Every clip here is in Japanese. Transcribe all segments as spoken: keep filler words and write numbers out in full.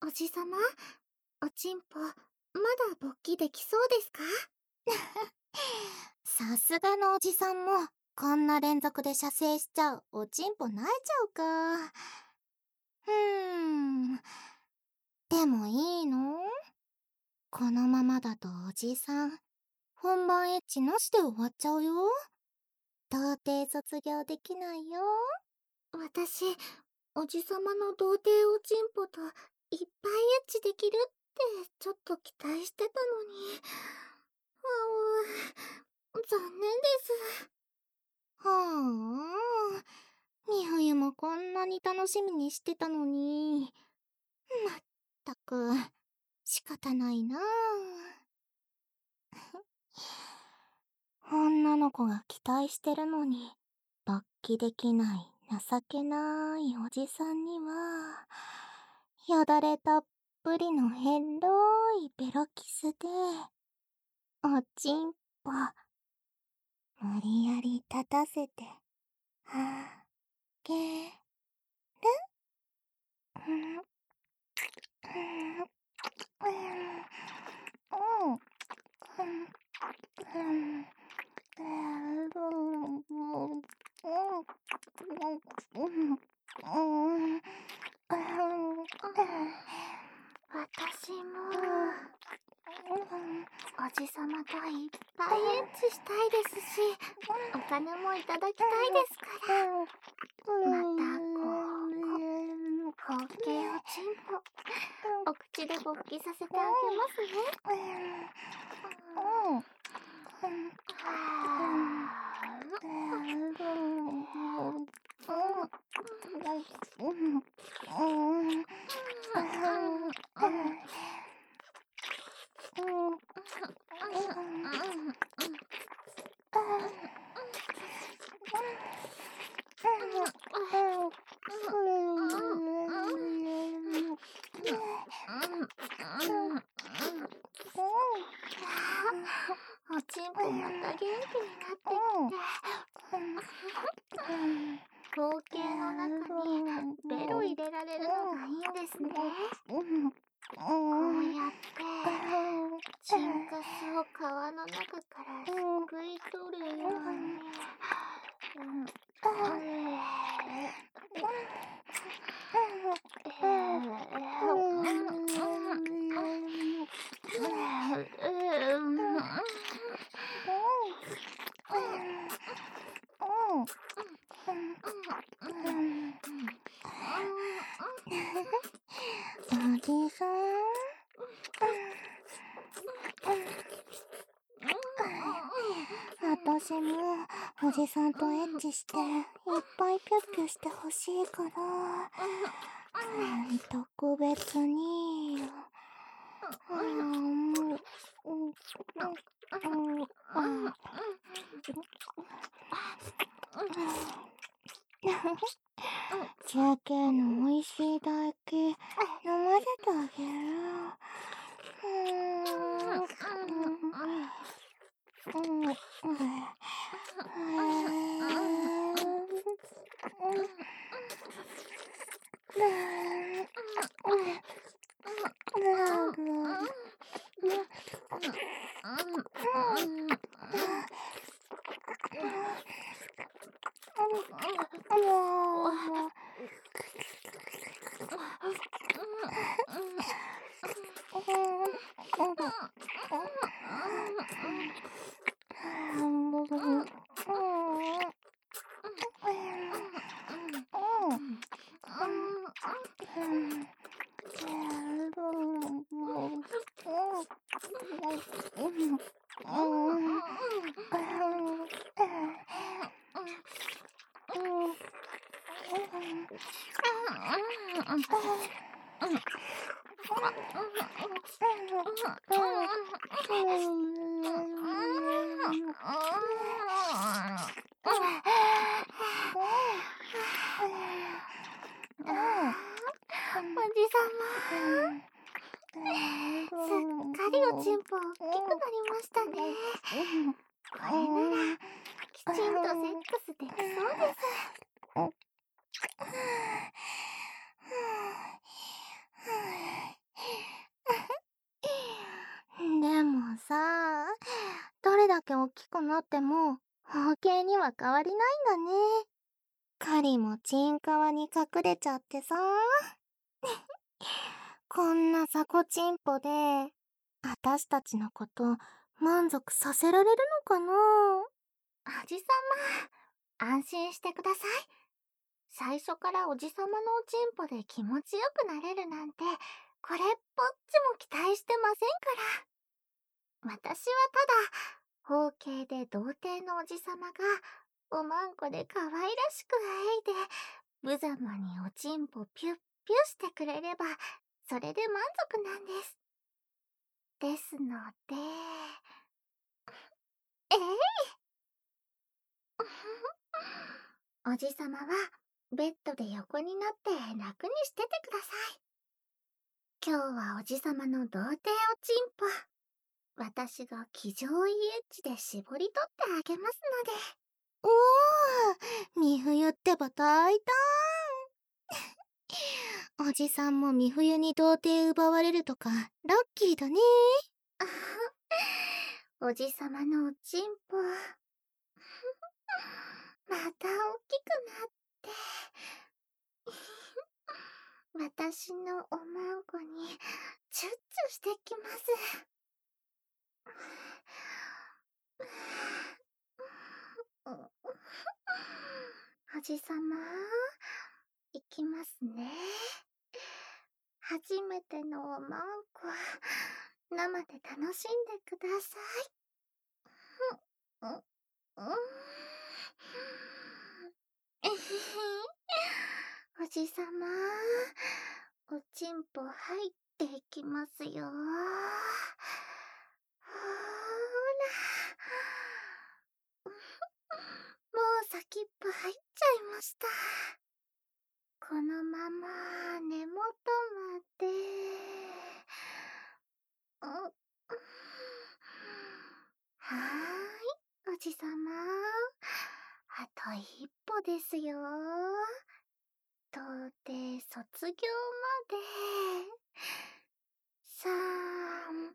おじさま、おちんぽ、まだ勃起できそうですか？ さすがのおじさんも、こんな連続で射精しちゃうおちんぽ慣れちゃうか。ふーん。でもいいの？このままだとおじさん、本番エッチなしで終わっちゃうよ。童貞卒業できないよ。 私、おじさまの童貞おちんぽといっぱいエッチできるってちょっと期待してたのに。あう、残念です。 はあ、み冬もこんなに楽しみにしてたのに。まったく、仕方ないなあ。女の子が期待してるのに、勃起できない情けないおじさんには、よだれたっぷりのヘロいベロキスで、おちんぽ、無理やり立たせて、あげる？うん、うん、うん、うん、うん。 私も、おじさまといっぱいエッチしたいですし、お金もいただきたいですから。また、こう、包茎おちんぽ、お口で勃起させてあげますね。おちんぽまた元気になってきて。包茎の中にベロ入れられるのがいいんですね。こうやって、チンカスを皮の中からすくい取るように。 おじさん？私もおじさんとエッチしていっぱいピュッピュしてほしいから、特別に。休憩の美味しい唾液飲ませてあげる。 おじさま。すっかりおちんぽ大きくなりましたね。これなら、きちんとセックスできそうです。 け大きくなっても、包茎には変わりないんだね。狩りもチンカワに隠れちゃってさ。こんな雑魚チンポで、あたしたちのこと満足させられるのかな？ おじさま、安心してください。最初からおじさまのおちんぽで気持ちよくなれるなんて、これっぽっちも期待してませんから。私はただ、包茎で童貞のおじさまが、おまんこで可愛らしくえいで、無様におちんぽピュッピュしてくれれば、それで満足なんです。ですので、えいおじさまは、ベッドで横になって楽にしててください。今日はおじさまの童貞おちんぽ、私が気上位エッジで絞り取ってあげますおー、み冬ってば大胆。おじさんもみ冬に童貞奪われるとか、ラッキーだね。 ので。おじさまのおちんぽ、また大きくなって、私のおまんこにチュッチュしてきます。おじさま、いきますね。初めてのおまんこ、生で楽しんでください。うんうんえへへおじさま、おちんぽ入っていきますよ。ほーら。もう先っぽ入っちゃいました。このまま根元まで。うはーい、おじさま。あと一歩ですよ。童貞卒業まで。さん、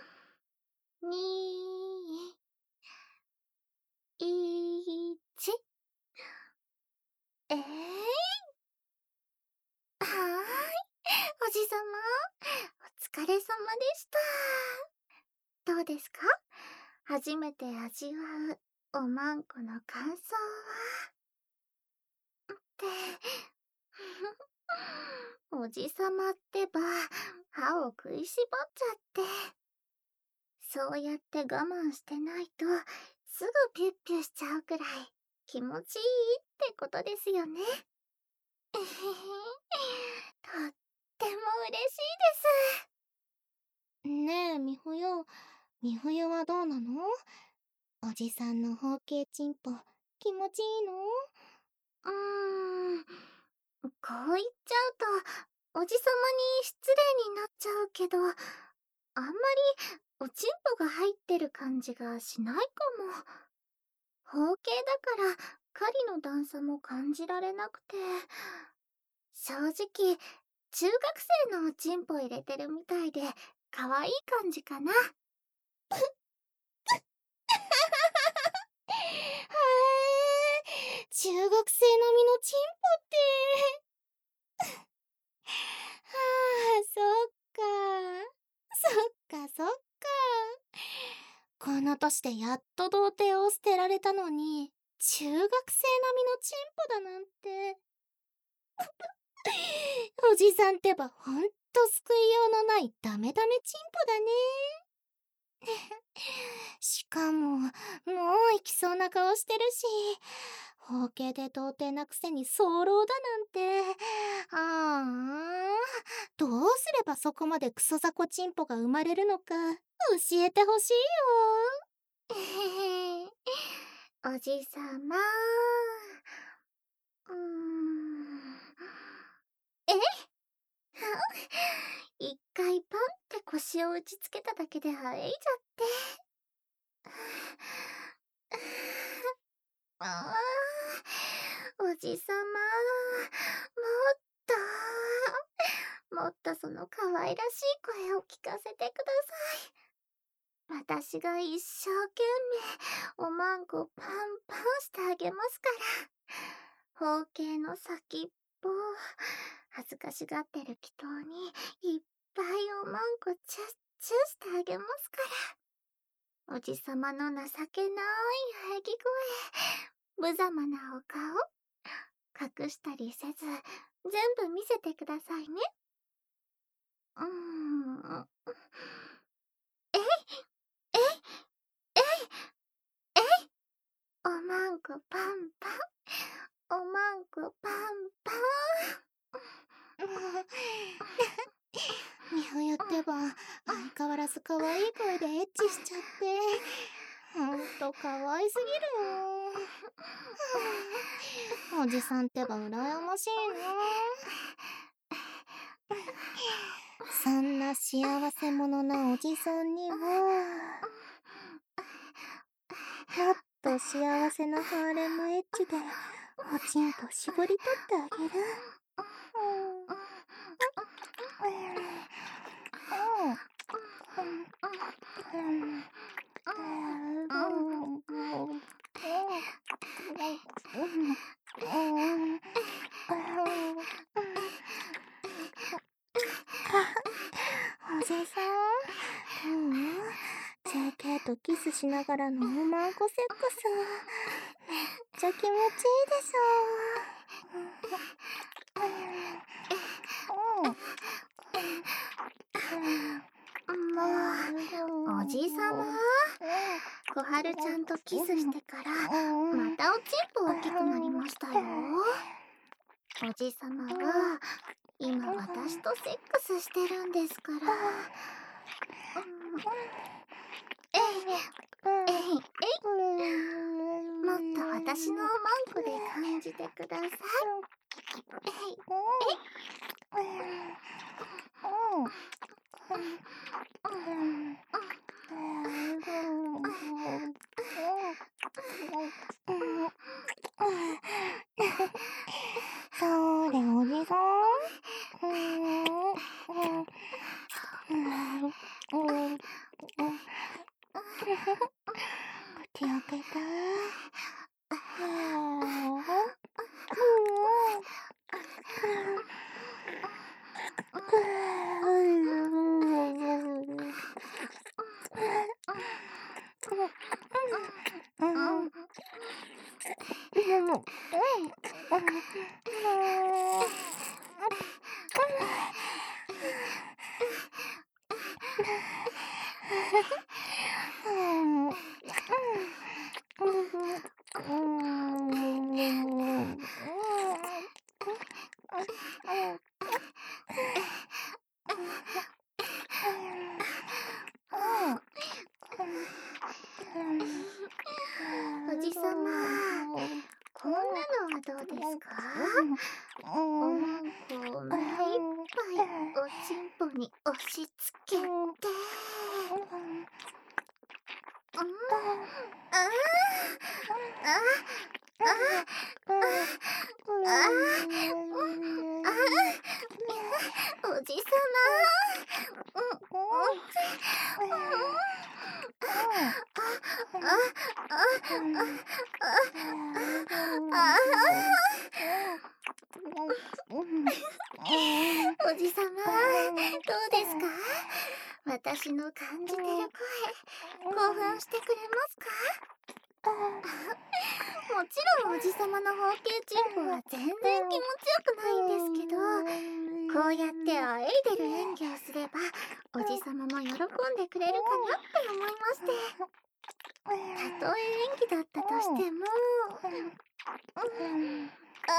に、いち。えーい、はーい、おじさま。お疲れさまでした。どうですか？初めて味わうおまんこの感想は？って、おじさまってば、歯を食いしばっちゃって。そうやって我慢してないと、すぐピュッピュしちゃうくらい気持ちいいってことですよね。えへへ、とっても嬉しいです。 ねえ、み冬、み冬はどうなの？おじさんの包茎チンポ、気持ちいいの？ うーん、こう言っちゃうと、おじさまに失礼になっちゃうけど、あんまりおちんぽが入ってる感じがしないかも。包茎だから狩りの段差も感じられなくて、正直中学生のおちんぽ入れてるみたいで可愛い感じかな。はー、中学生並みのチンポって。はあ、そっか。そっかそっか。この年でやっと童貞を捨てられたのに、中学生並みのチンポだなんて。おじさんってばほんと救いようのないダメダメチンポだね。しかも、もう行きそうな顔してるし、包茎で童貞なくせに早漏だなんて。ああ、どうすればそこまでクソザコチンポが生まれるのか教えてほしいよ。 へへおじさま。うーん。え一回パンって腰を打ちつけただけであえいじゃって。ああ、おじさま、もっと、もっとその可愛らしい声を聞かせてください。 私が一生懸命おまんこパンパンしてあげますから。包茎の先っぽ、恥ずかしがってる祈祷にいっぱいおまんこチュッチュしてあげますから。おじさまの情けない喘ぎ声、無様なお顔、隠したりせず全部見せてくださいね。うーん。えいえいえいえい、おまんこパンパン、おまんこパンパン。 みほよってば相変わらず可愛い声でエッチしちゃってほんと可愛すぎるよ。おじさんってば羨ましいな。そんな幸せ者なおじさんにはもっと幸せなハーレムエッジでおちんぽ絞り取ってあげる。おじさん、うん、ジェーケー とキスしながらのおまんこセックスめっちゃ気持ちいいでしょ。もうおじさま、小春ちゃんとキスしてからまたおちんぽ大きくなりましたよ。おじさまは今私とセックスしてるんですから。えいえいえい、もっと私のおまんこで感じてください。えいえい、 それおじさん、口開けた。 おじさま、こんなのはどうですか？おまんこを目いっぱいおちんぽに押し付けて、うん、ああああああ、おじさま、うん、おじさま、どうですか？私の感じてる声、興奮してくれますか？もちろんおじさまの包茎チンポは全然気持ちよくないんですけど、こうやってあえいでる演技をすればおじさまも喜んでくれるかなって思いまして、たとえ演技だったとしても、あ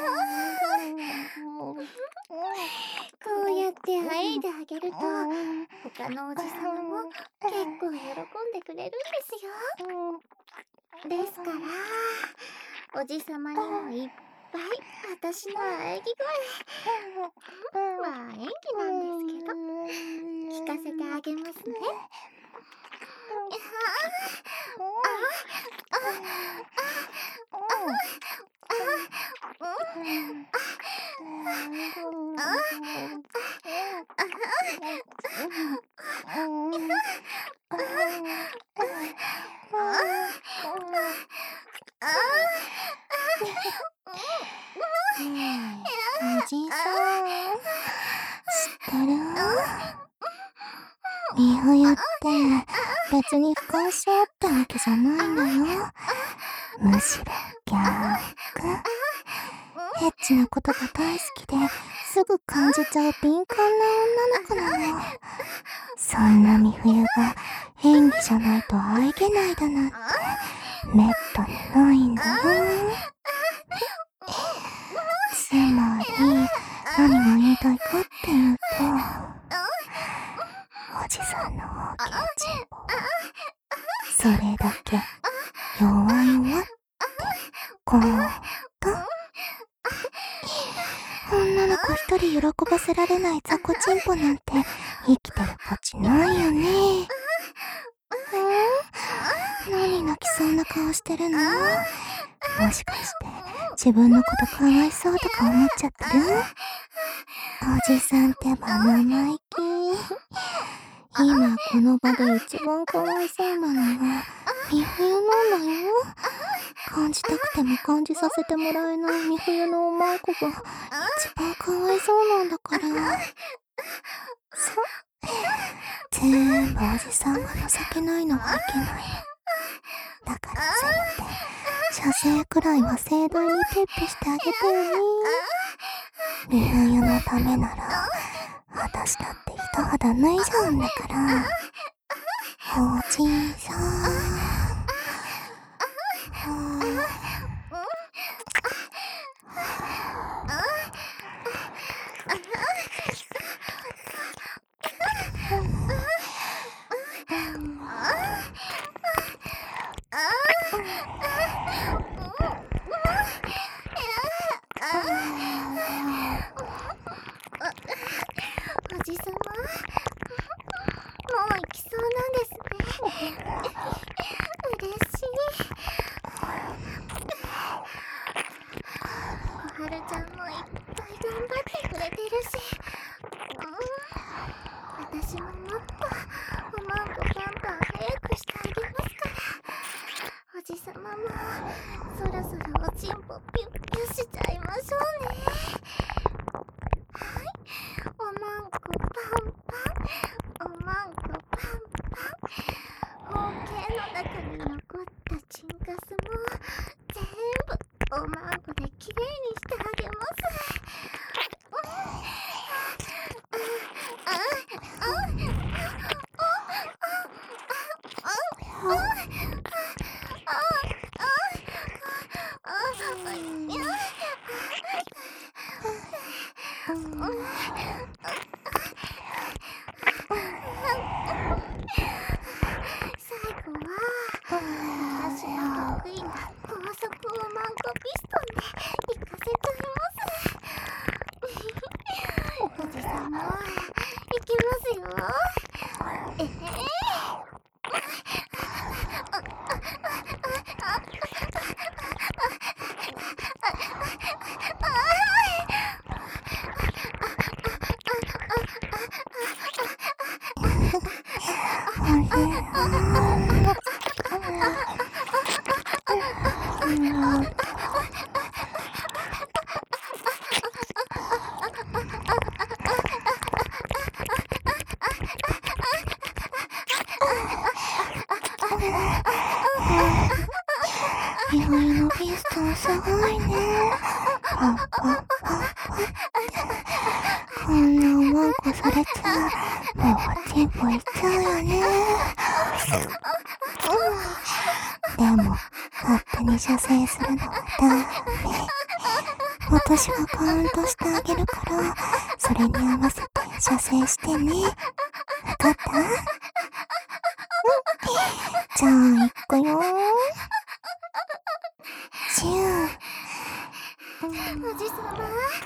あこうやってあえいであげると他のおじさまも結構喜んでくれるんですよ。ですからおじさまにもいっぱい私の喘ぎ声、まあ演技なんですけど聞かせてあげますね。 ってる？美冬って別に不干渉ってわけじゃないのよ。むしろ逆。エッチなことが大好きですぐ感じちゃう敏感な女の子なの。そんな美冬が演技じゃないと愛げないだなんてめったにないんだよ。つまり何が言いたいかっていうと、おじさんの大きなチンポはそれだけ弱々ってこと女の子一人喜ばせられない雑魚チンポなんて生きてる価値ないよね。ん？何泣きそうな顔してるの？もしかして自分のことかわいそうとか思っちゃってる？おじさんってば生意気。今この場で一番かわいそうなのは美冬なんだよ。感じたくても感じさせてもらえない美冬のおまんこが一番かわいそうなんだから。そ全部おじさんが情けないのはいけない。だからせめて射精くらいは盛大にペッペしてあげてよね。美冬のためなら私だって一肌脱いじゃうんだから。おじさんおじさま、もう行きそうなんですね。嬉しい。小春ちゃんもいっぱい頑張ってくれてるし、うん、私ももっとおまんこパンパン早くしてあげますから。おじさまもそろそろおちんぽピュッピュしちゃいましょうね。はい、おまんこパンパン、おまんこパンパン。包茎の中に残ったチンカスも全部おまんこできれいにしてあげます。最後は私の得意な高速おまんこピストンで行かせちゃいます。おじさま、行きますよ。えへー美冬のピストンすごいね。パンパンパンパン。こんなおまんこされちゃう。もうおちんぽいっちゃうよね。でも勝手に射精するのはダメ。私がカウントしてあげるからそれに合わせて射精してね。わかった？じゃあいくよー。シュー。 おじさま、おじさま、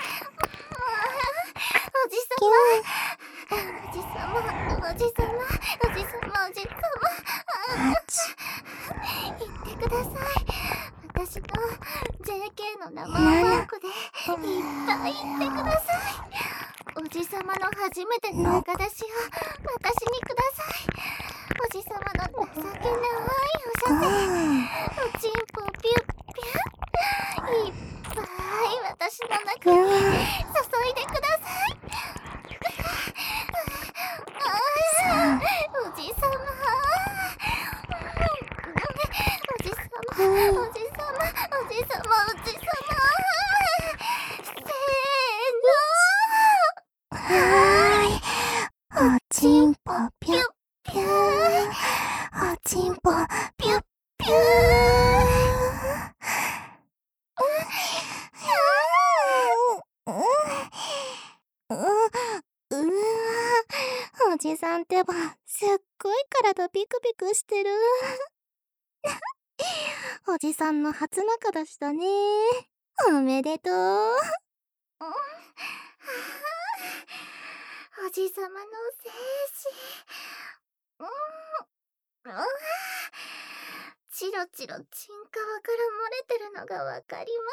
おじさま、おじさま、おじさま、おじさま、 あち。 言ってください。私の ジェーケー の生おまんこでいっぱい言ってください。おじさまの初めての赤出しを私にください。おじさまの情けないお射精、おちんぽピュッピュッ、いっぱい私の中に注いでください。 じさんってばすっごい体ビクビクしてる。おじさんの初仲出しだね。おめでとう。 おじさまの精子。うん。チロチロチンカワから漏れてるのがわかります。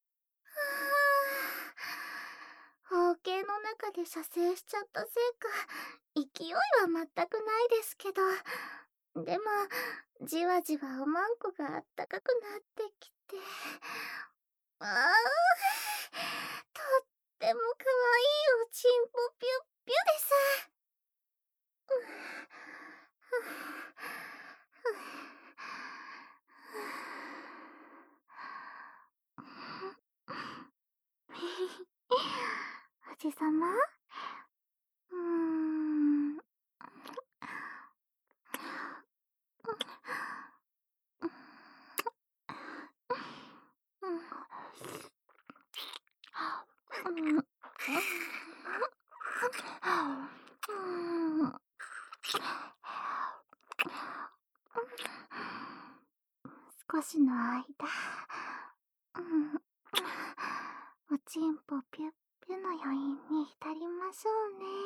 包茎の中で射精しちゃったせいか勢いは全くないですけど、でもじわじわおまんこがあったかくなってきて、ああ、とってもかわいいおちんぽぴゅっぴゅです。おじさま、うーん。少しの間、うん、おちんぽぴゅっぴゅの余韻に浸りましょうね。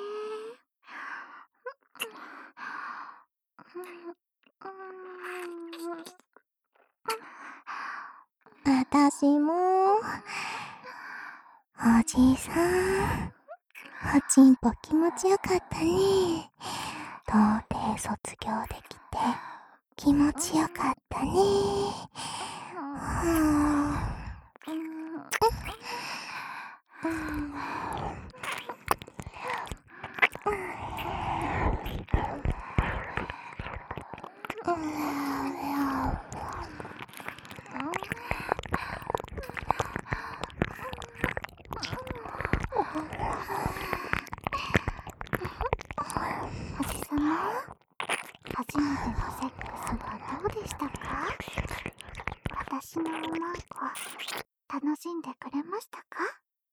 あたしもおじさんおちんぽ気持ちよかったね。童貞卒業できて気持ちよかったね。はあおじさま、初めてのセックスはどうでしたか？私のおまんこ、楽しんでくれましたか？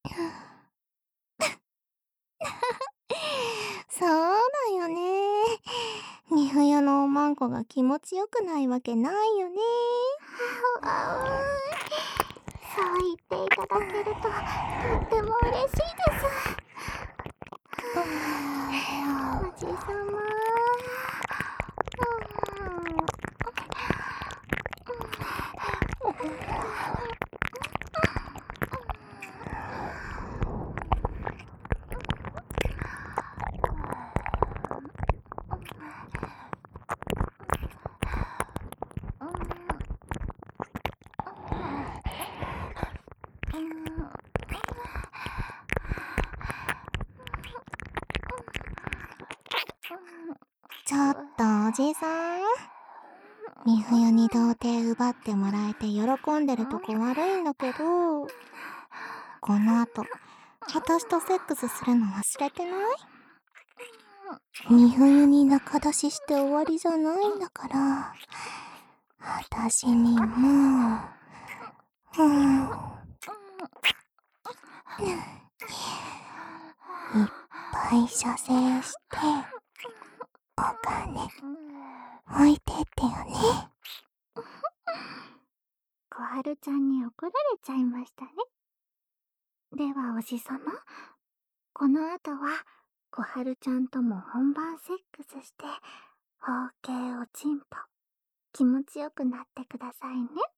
そうだよね。み冬のおまんこが気持ちよくないわけないよね。 そう言っていただけるととっても嬉しいです。おじさま、 ちょっとおじさん、み冬に童貞奪ってもらえて喜んでるとこ悪いんだけど、この後私とセックスするの忘れてない？み冬に仲出しして終わりじゃないんだから、あたしにもうんいっぱい射精してお金置いてってよね。 小春ちゃんに怒られちゃいましたね。ではおじさま、この後は小春ちゃんとも本番セックスして包茎おちんぽ気持ちよくなってくださいね。